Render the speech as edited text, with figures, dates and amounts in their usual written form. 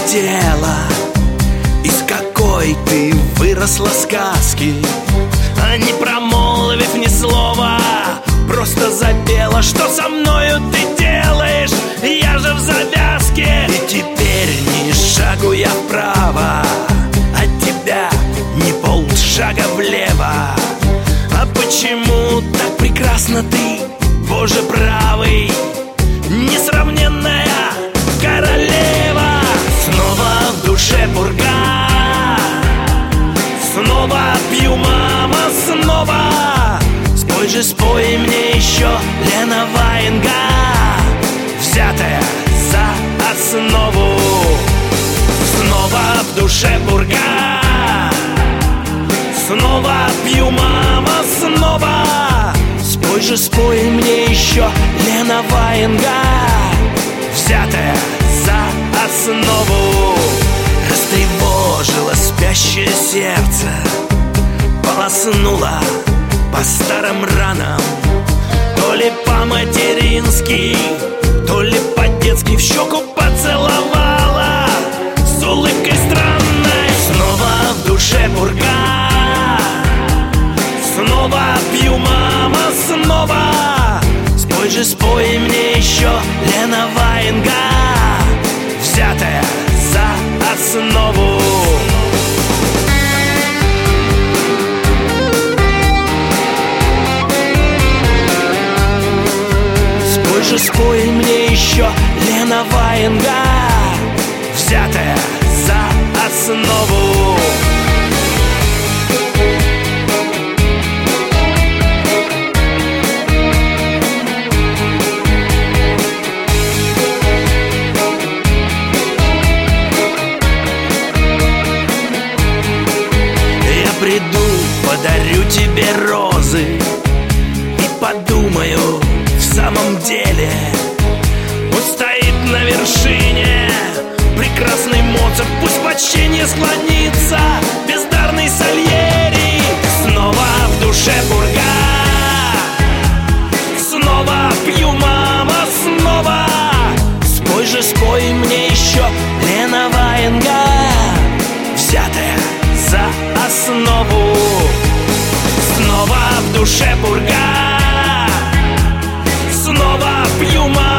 дело, из какой ты выросла сказки. А не промолвив ни слова, просто запела, что со мною ты делаешь, я же в завязке. И теперь ни шагу я вправо, от тебя ни полшага влево. А почему так прекрасна ты, Боже правый, несравненная королева? Снова в душе пурга, снова пью, мама, снова. Спой же, спой мне еще, Лена Ваенга, взятая за основу. Снова в душе пурга, снова пью, мама, снова. Спой же, спой мне еще, Лена Ваенга, взятая за основу. Растревожило спящее сердце, полоснула по старым ранам. То ли по-матерински, то ли по-детски в щеку поцеловала с улыбкой странной. Снова в душе пурга, снова пью, мама, снова. Спой же, спой мне еще, Лена Ваенга, взятая за основу. Спой же, спой мне еще, Лена Ваенга, взятая за основу. Приду, подарю тебе розы и подумаю, в самом деле пусть стоит на вершине прекрасный Моцарт, пусть почтение склонится бездарный Сальери. Снова в душе пурга, снова пью, мама, снова. Спой же, спой мне еще, Лена Ваенга, взятая за основу. Снова в душе пурга, снова пью, мама,